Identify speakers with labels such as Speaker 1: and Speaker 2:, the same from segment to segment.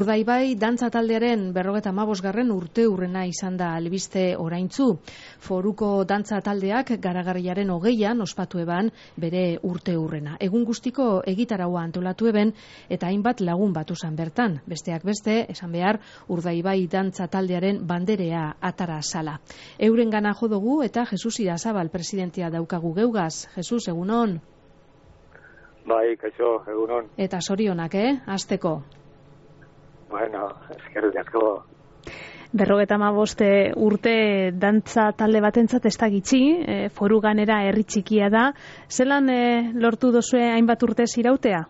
Speaker 1: Urdaibai dantza taldearen 55. urteurrena izan da albiste oraintzu. Foruko dantza taldeak garagarriaren 20an ospatu eban bere urteurrena. Egun guztiko egitaraua antolatu eben eta hainbat lagun batu zan bertan. Besteak beste, esan behar, Urdaibai dantza taldearen banderea atara sala. Euren gana jodugu eta Jesus Irazabal presidentia daukagu geugaz. Jesus, egunon.
Speaker 2: Bai, kaixo, egunon.
Speaker 1: Eta sorionak, hasteko.
Speaker 2: Bueno, eskerrik asko.
Speaker 3: 55 urte dantza talde batentzat ez da gitxi, foru ganera herri txikia da. Zelan lortu dozue hainbat urte zirautea?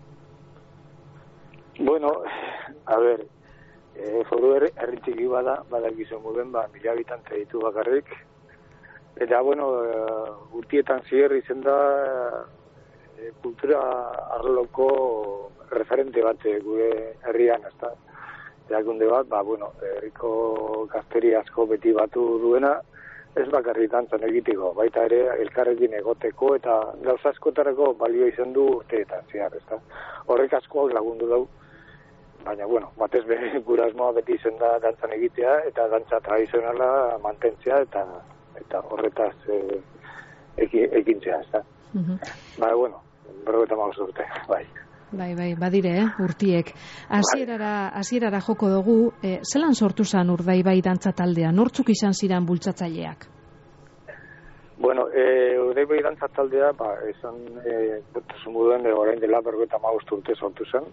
Speaker 2: Bueno, a ver, foru herri txiki badakizun muden, 1000 habitante ditu bakarrik. Eta, bueno, urtietan zier izen da kultura arloko referente bat gure herrian, ezta. Erakunde bat, bueno, herriko gazteri asko beti batu duena, ez bakarrik dantzan egiteko, baita ere elkarrekin egoteko eta gauza askotarako balio izan du urteetan zehar, ezta. Horrek asko lagundu dau, baina, bueno, batez be gure asmoa beti izan da dantzan egitea eta dantza tradizionala mantentzea eta horretaz ekintzea, ezta. Bueno, 55 urte, bai.
Speaker 1: Bai, badire, urtiek. Hasierara joko dugu, zelan sortu zen Urdaibai dantza taldea? Nortzuk izan ziren bultzatzaileak?
Speaker 2: Bueno, Urdaibai dantza taldea, esan moduen orain dela 55 urte sortu zen,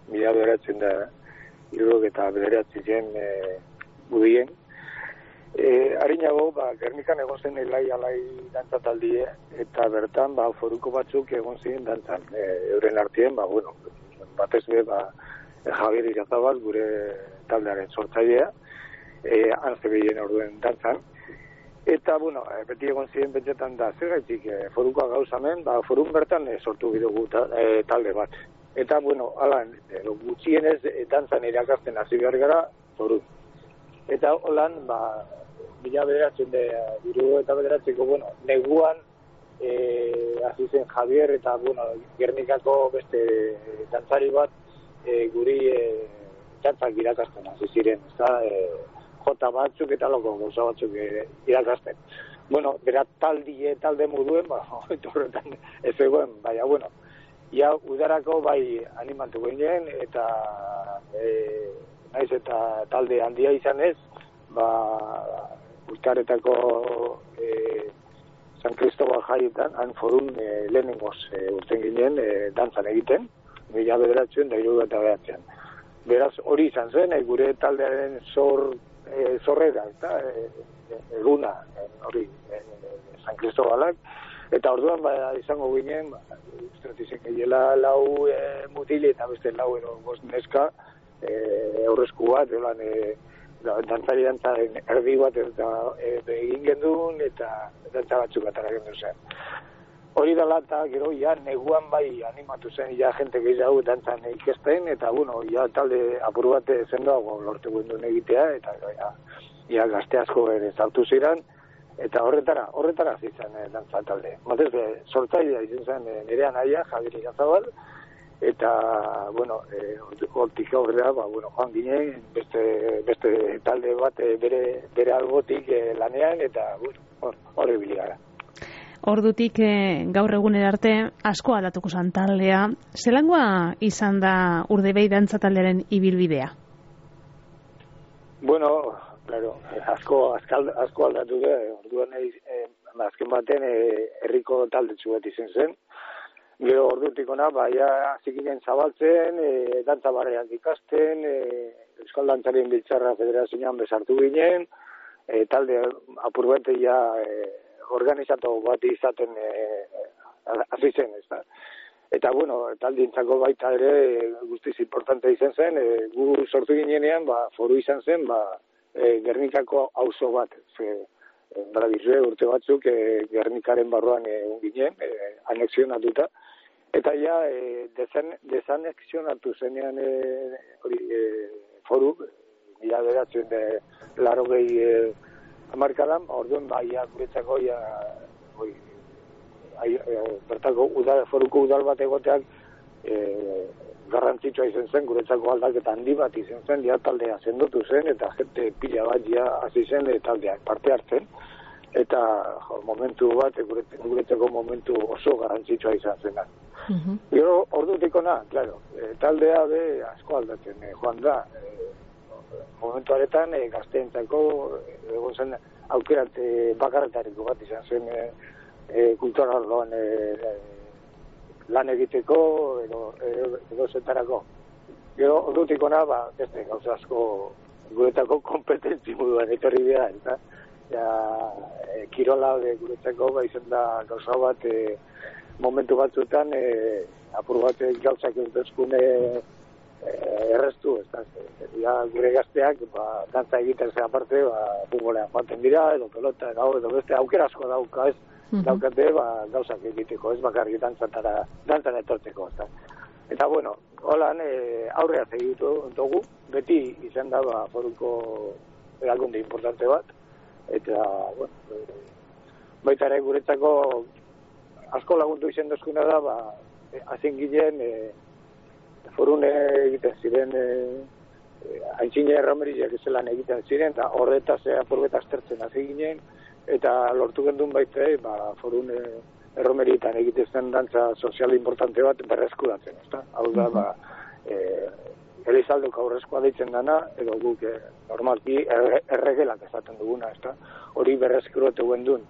Speaker 2: 1979 budien. Harinago, Gernikan egon zen alai dantza taldie, eta bertan, foruko batzuk egon ziren dantzan. Euren artien, bueno, batez be, Javier Irazabal, gure taldearen sortzailea, anzebien orduen dantzan. Eta, bueno, beti egon ziren betxetan da, zer gaitik, forukoa gauzamen, forun bertan sortu bidugu talde bat. Eta, bueno, alan, gutxienez dantzan irakasten hasi behar gara, foru. Eta holan, 1979ko, bueno, neguan hasi zen Javier eta, bueno, Gernikako beste dantzari bat guri dantzak irakasten hasi ziren, jota batzuk eta loko gauza batzuk irakasten. Bueno, berat talde moduen, horretan ez egoen, baina, bueno, ja udarako bai animatu ginen eta naiz eta talde handia izan ez, Uzkaretako San Cristobal jaietan, han forun lehenengoz urten ginen dantzan egiten, 1979an. Beraz, hori izan zen, gure taldearen zorrera, eguna, hori, San Cristobalak, eta orduan izango ginen, izan gehiela 4 mutili eta beste 4 neska, aurrezku bat, dantzari dantzaren erdi bat egin gendun eta dantza batzuk atara gendun zen. Hori dela eta gero neguan bai animatu zen jente gehiago dantzan ikesten eta bueno, talde apur bat zendoago lortu gendun egitea eta gazte asko ere zautu ziren eta horretara zitzen dantza talde. Batez sortzailea izan zen nire anaia, Javier Irazabal, eta, bueno, hortik aurrera, joan ginen, beste talde bat bere albotik lanean, eta, horre biligara.
Speaker 3: Ordutik gaur egunera arte asko aldatuko zen taldea. Zelangoa izan da Urdaibai dantza taldearen ibilbidea?
Speaker 2: Bueno, claro, asko aldatu da, orduan azken baten herriko taldetsu bat izan zen. Gero ordutik ona, zikinen zabaltzen, dantza barreak ikasten, Euskal Dantzarien Biltzarra Federazioan bezartu ginen, talde apur bat organizatu bat izaten hasi zen, ez da. Eta, bueno, taldientzako baita ere guztiz importante izan zen, gu sortu ginenean, foru izan zen, Gernikako auzo bat, badakizue urte batzuk Gernikaren barruan ginen, anexionatuta, eta desanexionatu zenean foru, 1980 hamarkadan, orduan guretzako bertako foruko udal bat egoteak garrantzitsua izan zen, guretzako aldaketa handi bat izan zen, taldea sendotu zen, eta jente pila bat hasi zen taldeak parte hartzen, eta momentu bat, guretzako momentu oso garrantzitsua izan zen. Gero, ordutik ona, claro, taldea asko aldatzen joan da, momentu aretan gazteentzako egon zen aukerat bakarretariko bat izan zen kultura arloan lan egiteko edo zetarako. Gero, ordutik ona, beste gauza asko guretako kompetentzi moduan etorri behar, eta kirola guretzako izan da gauza bat momentu batzuetan apur bat gauzak entezkune erreztu, gure gazteak dantza egiten zen aparte, futbolean joaten dira, edo pelota, edo beste aukera asko dauka ez, daukate gauzak egiteko, ez bakarrik dantzan etortzeko. Eta bueno, holan aurrea segitu dugu, beti izan da foruko erakunde importante bat, eta bueno, baita ere guretzako asko lagundu izan dozkuna da, hazen ginen forune egiten ziren, aintzine erromeriak ezelan egiten ziren, eta horretaz apurbetaz tertzen hazen ginen, eta lortu gendun baita forune erromerietan egiten zen dantza sozial importante bat berreskuratzen, ezta? Hau da, Elizaldok aurrezkoa deitzen dana, edo guk normalki erregelak esaten duguna, ezta? Hori berreskuratu gendun,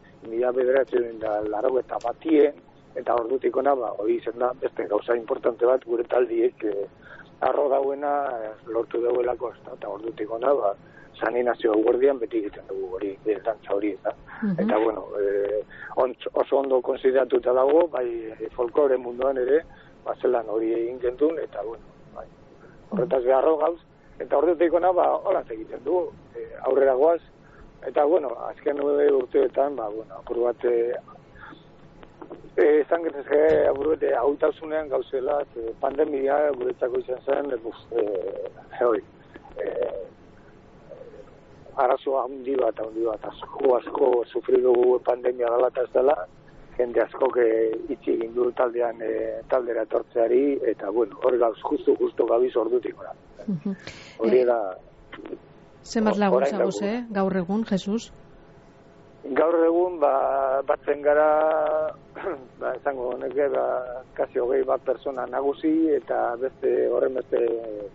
Speaker 2: 1980 eta ordutik ona, hori izen da, beste gauza importante bat gure taldiek arro dauena lortu dauelako, ezta? Eta ordutik ona, saninazio guardian beti egiten dugu hori, dantza hori, eta bueno, oso ondo konsideratuta dago, bai folklore munduan ere, zelan hori egin gendun, eta bueno, bai, horretaz beharro gauz, eta ordutik ona, hola egiten dugu, aurrera goaz, eta bueno, azken urteetan, bueno, apur bat, esan gertzezke, apur bat, hautasunean gauzela, pandemia guretzako izan zen, hori, arazoa handi bat, asko sufridu pandemia dela eta ez dela, jende askok itxi egin du taldera etortzeari, eta bueno, hori gauz, justu gabiz ordutik ora. Hori da...
Speaker 1: Zenbat laguntza goze, gaur egun, Jesus?
Speaker 2: Gaur egun, batzen gara, esango honeke, kasi 20 persona nagusi, eta horren beste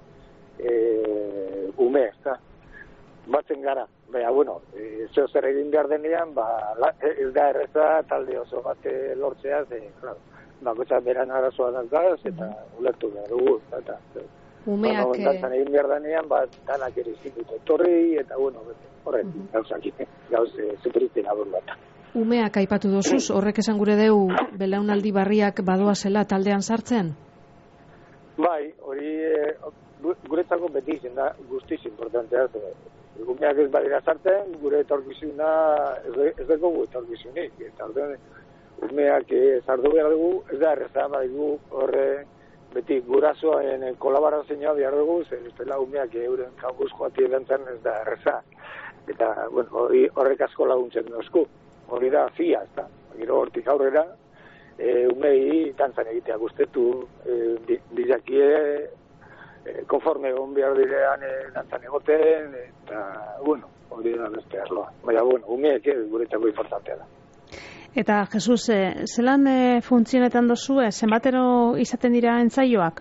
Speaker 2: ume, ezta? Batzen gara, baina, bueno, zeo zer egin behar denean, ez da erreza talde oso bat lortzea, bakotxa beran arazoa daukaz, eta ulertu behar dugu, eta
Speaker 1: umeak...
Speaker 2: Dantzan egin behar denean, danak ere zikut etorri, eta, bueno, horrek, gauzak, gauz superiten abur bat.
Speaker 1: Umeak aipatu dozuz, horrek esan gure deu, belaunaldi barriak badoa zela taldean sartzen?
Speaker 2: Bai, hori guretzako beti izen da guztiz importantea, umeak ez badira sartzen, gure etorkizuna ez dugu etorkizunik, eta umeak sartu behar dugu, ez da erreza, badigu horre beti gurasoen kolaborazioa behar dugu, zer ustela umeak euren kampus joati edantzen ez da erreza, eta bueno, horrek asko laguntzen dozku, hori da fia, ez da, gero hortik aurrera, umei dantzan egitea guztetu, bizakie, konforme egon behar direan dantzan egoten, eta, bueno, hori da beste arloa. Baina, bueno, umeek guretzako importantea da.
Speaker 3: Eta, Jesus, zelan funtzionetan dozu, zenbatero izaten dira entzaioak?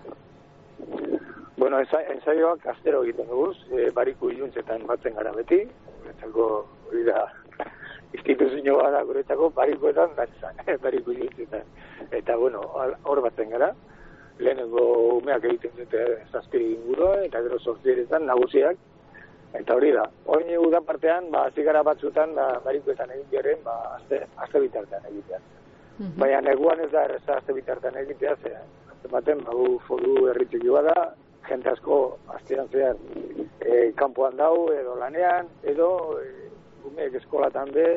Speaker 2: Bueno, entzaioak astero egiten dugu, bariku iluntzetan batzen gara beti, guretzako hori da instituzio bada guretzako barikoetan dantzan, bariku iluntzetan. Eta, bueno, hor batzen gara, lehenengo umeak egiten dute 7 inguru, eta gero 8 nagusiak, eta hori da. Oin udan partean, zigara batzutan, barikoetan egin jaren, azte bitartean egitea. Baina neguan ez da erreza azte bitartean egitea, azte baten, foru erritxiki bada, jente asko aztean zehar kanpoan dau, edo lanean, edo umeek eskolatan be,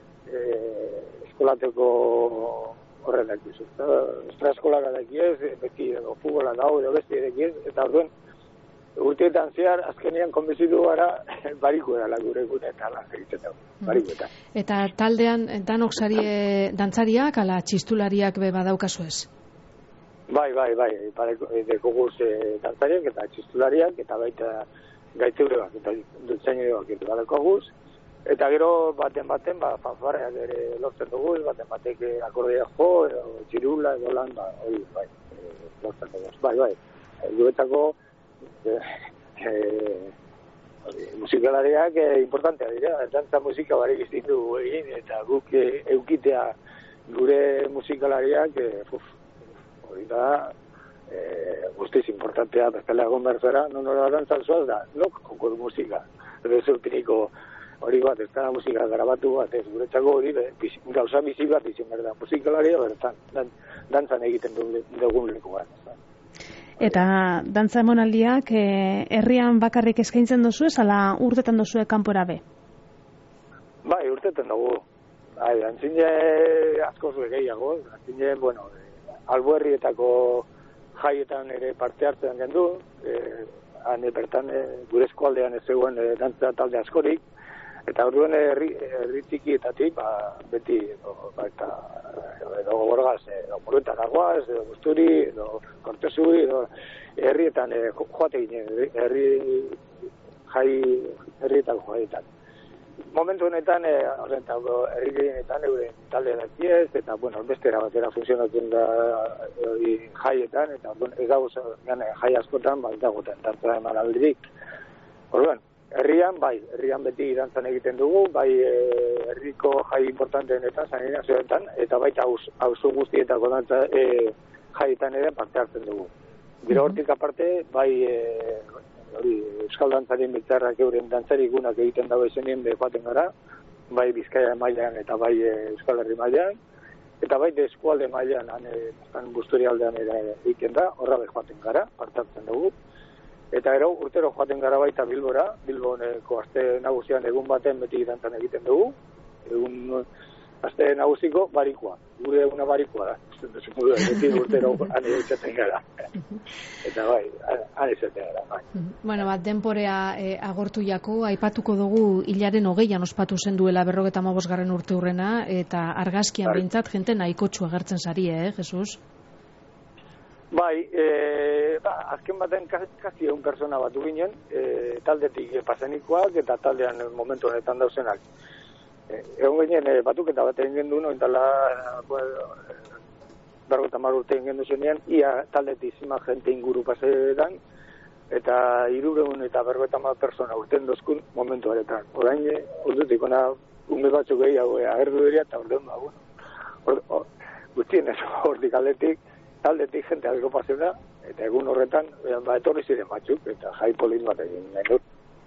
Speaker 2: eskolateko horren dakizu. Estraeskolak dakiez, beti edo futbola dago, edo besti dakiez, eta orduen, urteetan zehar, azkenean konbizitu gara, bariko edala gure eta lan egiten dago, bariko eta.
Speaker 1: Eta taldean, danok dantzariak, ala txistulariak be badaukazu ez?
Speaker 2: Bai, dekoguz dantzariak eta txistulariak, eta baita gaiteureak eta dutzainoak eta badekoguz. Eta gero baten, fanfarreak ere lortzen dugu, batek akordea jo, txirula, edo lan, lortzen dugu. Bai. Guretako musikalariak importantea dira, dantza musika barik iztitu egin, eta guk eukitea gure musikalariak, hori da, guztiz importantea, bestela egon berzera, nora dantzan zuaz da, nok konkur musika, edo zurpiniko hori bat, ez da musika grabatu bat, ez guretzako hori, gauza bizi bat izin behar da, musikalaria bertan, dantzan egiten dugun leku bat.
Speaker 3: Eta dantza emonaldiak herrian bakarrik eskaintzen dozu ez, ala urtetan dozue kanpora be?
Speaker 2: Bai, urtetan dugu. Antzine asko zuen gehiago, antzine, albuerrietako jaietan ere parte hartzen gendu, han bertan gure eskualdean ez zegoen dantza talde askorik, eta orduan herri txikietatik, beti, edo Gorgaz, edo Moruetan Aguaz, edo Busturi, edo Kortesui, edo herrietan joate ginen, herrietan joaetan. Momentu honetan, herrietan euren talde dakiez, eta, bestera batera funtzionatzen da jaietan, eta ez dago jai askotan, dagoetan dantza eman aldirik. Orduan, herrian beti dantzan egiten dugu, bai herriko jai importanteen eta sanizazioetan, eta baita auzo guztietako dantza jaietan ere parte hartzen dugu. Gero hortik aparte, bai euskal dantzarien biltzarrak euren dantzarikunak egiten dago izenien joaten gara, bai Bizkaia mailan eta bai Euskal Herri mailan, eta bai eskualde mailan, Busturi aldean ere egiten da, horra joaten gara, parte hartzen dugu. Eta gero, urtero joaten gara baita Bilboneko aste nagusian egun baten beti dantzan egiten dugu, egun aste nagusiko barikoa, gure eguna barikoa da, beti urtero ane izaten gara. Eta bai, ane izaten gara, bai.
Speaker 1: Denporea agortu jako, aipatuko dugu hilaren 20an ospatu zen duela 55. urte hurrena, eta argazkian bintzat jente nahikotxu agertzen zari, Jesus?
Speaker 2: Bai, azken baten kasi egun persona batu ginen, taldetik pasenikoak eta taldean momentu honetan dauzenak. Egon ginen batuketa bat egin gendu, entala 50 urte egin gendu zenean, ia taldetik zima jente inguru pasetan, eta 300 eta 50 persona urten dozkun momentu honetan. Orain, urdutik ona ume batzuk gehiago agertu dira, eta ordean guztien ez hortik taldetik jente algo pasena, eta egun horretan, etorri ziren batzuk, eta jai polin bat egin nahi dut.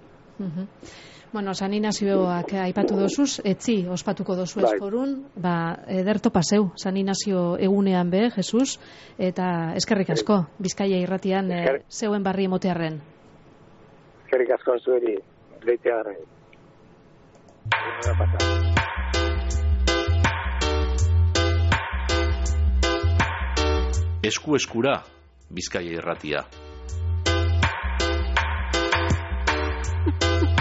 Speaker 1: San Inazioak aipatu dozuz, etzi ospatuko dozu esforun, ederto paseu, San Inazio egunean be, Jesus, eta eskerrik asko, Bizkaia irratian zeuen barri emotearren.
Speaker 2: Eskerrik asko zueri, leiteagarri.
Speaker 4: Esku eskura, Bizkaia irratia.